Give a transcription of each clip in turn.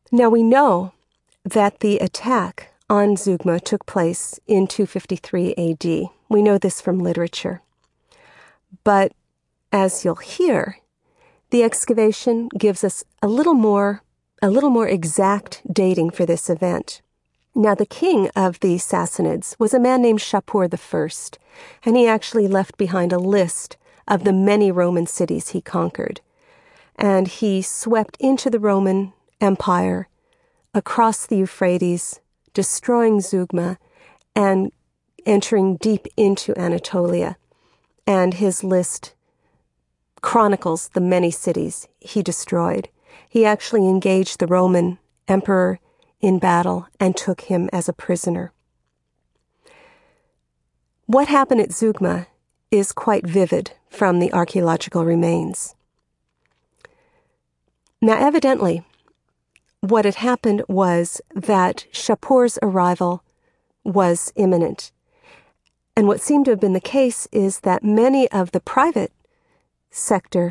Now we know that the attack on Zeugma took place in 253 AD. We know this from literature. But as you'll hear, the excavation gives us a little more exact dating for this event. Now, the king of the Sassanids was a man named Shapur I, and he actually left behind a list of the many Roman cities he conquered. And he swept into the Roman Empire, across the Euphrates, destroying Zeugma, and entering deep into Anatolia. And his list chronicles the many cities he destroyed. He actually engaged the Roman emperor in battle and took him as a prisoner. What happened at Zeugma is quite vivid from the archaeological remains. Now, evidently, what had happened was that Shapur's arrival was imminent. And what seemed to have been the case is that much of the private sector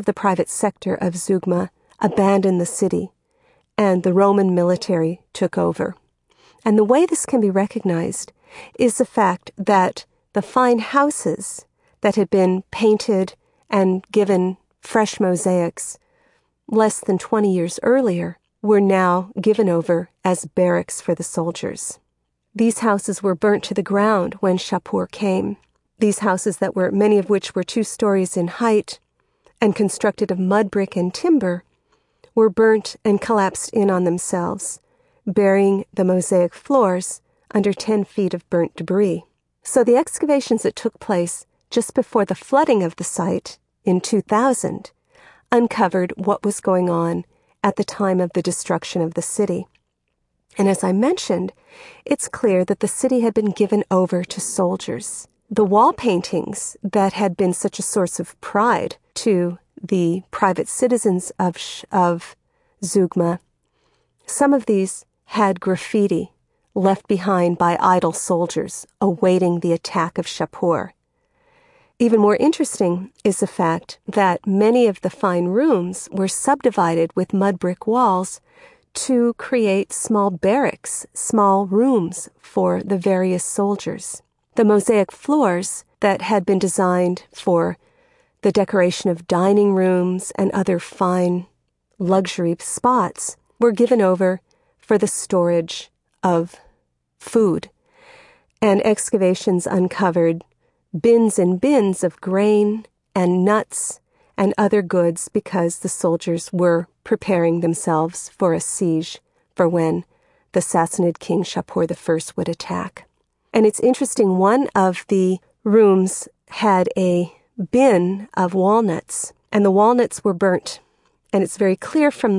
of Zeugma abandoned the city, and the Roman military took over. And the way this can be recognized is the fact that the fine houses that had been painted and given fresh mosaics less than 20 years earlier were now given over as barracks for the soldiers. These houses were burnt to the ground when Shapur came. These houses many of which were 2 stories in height and constructed of mud brick and timber, were burnt and collapsed in on themselves, burying the mosaic floors under 10 feet of burnt debris. So the excavations that took place just before the flooding of the site in 2000 uncovered what was going on at the time of the destruction of the city. And as I mentioned, it's clear that the city had been given over to soldiers. The wall paintings that had been such a source of pride to the private citizens of Zeugma, some of these had graffiti left behind by idle soldiers awaiting the attack of Shapur. Even more interesting is the fact that many of the fine rooms were subdivided with mud brick walls to create small barracks, small rooms for the various soldiers. The mosaic floors that had been designed for the decoration of dining rooms and other fine luxury spots were given over for the storage of food. And excavations uncovered bins and bins of grain and nuts and other goods because the soldiers were preparing themselves for a siege for when the Sassanid king Shapur I would attack. And it's interesting, one of the rooms had a bin of walnuts, and the walnuts were burnt. And it's very clear from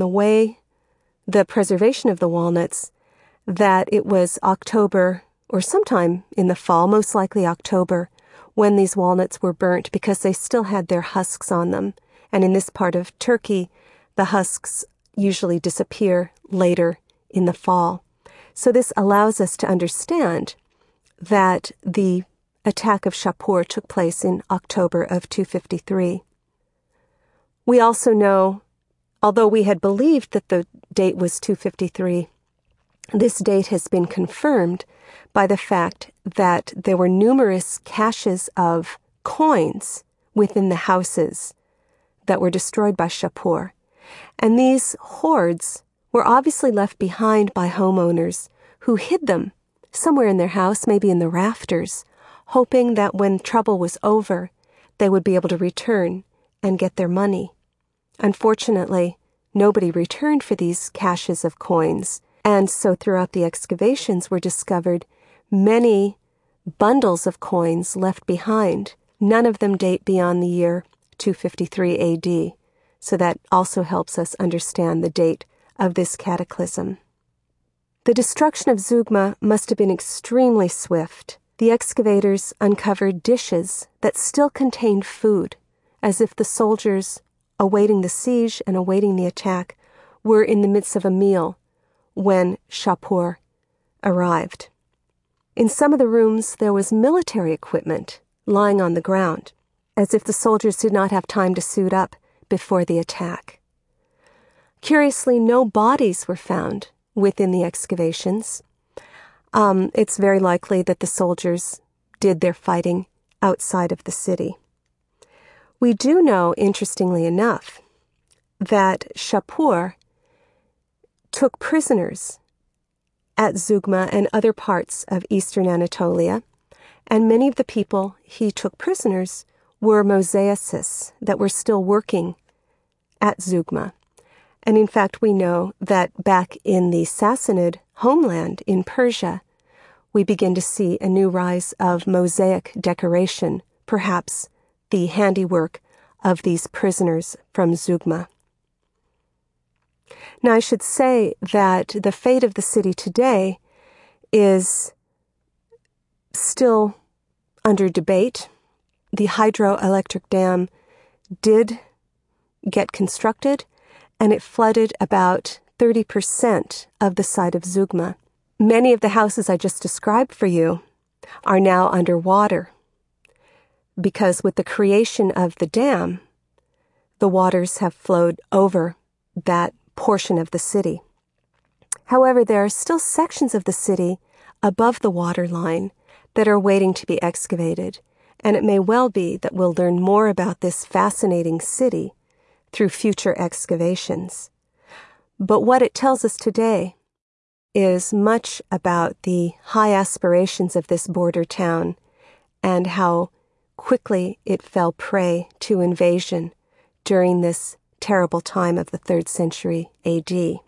the preservation of the walnuts that it was October or sometime in the fall, most likely October, when these walnuts were burnt because they still had their husks on them. And in this part of Turkey, the husks usually disappear later in the fall. So this allows us to understand that the attack of Shapur took place in October of 253. We also know, although we had believed that the date was 253, this date has been confirmed by the fact that there were numerous caches of coins within the houses that were destroyed by Shapur. And these hoards were obviously left behind by homeowners who hid them somewhere in their house, maybe in the rafters, hoping that when trouble was over, they would be able to return and get their money. Unfortunately, nobody returned for these caches of coins, and so throughout the excavations were discovered many bundles of coins left behind. None of them date beyond the year 253 AD, so that also helps us understand the date of this cataclysm. The destruction of Zeugma must have been extremely swift. The excavators uncovered dishes that still contained food, as if the soldiers awaiting the siege and awaiting the attack were in the midst of a meal when Shapur arrived. In some of the rooms, there was military equipment lying on the ground, as if the soldiers did not have time to suit up before the attack. Curiously, no bodies were found within the excavations. It's very likely that the soldiers did their fighting outside of the city. We do know, interestingly enough, that Shapur took prisoners at Zeugma and other parts of eastern Anatolia, and many of the people he took prisoners were mosaicists that were still working at Zeugma. And in fact, we know that back in the Sassanid homeland in Persia, we begin to see a new rise of mosaic decoration, perhaps the handiwork of these prisoners from Zeugma. Now, I should say that the fate of the city today is still under debate. The hydroelectric dam did get constructed, and it flooded about 30% of the site of Zeugma. Many of the houses I just described for you are now underwater because with the creation of the dam, the waters have flowed over that portion of the city. However, there are still sections of the city above the water line that are waiting to be excavated, and it may well be that we'll learn more about this fascinating city through future excavations. But what it tells us today is much about the high aspirations of this border town and how quickly it fell prey to invasion during this terrible time of the 3rd century AD.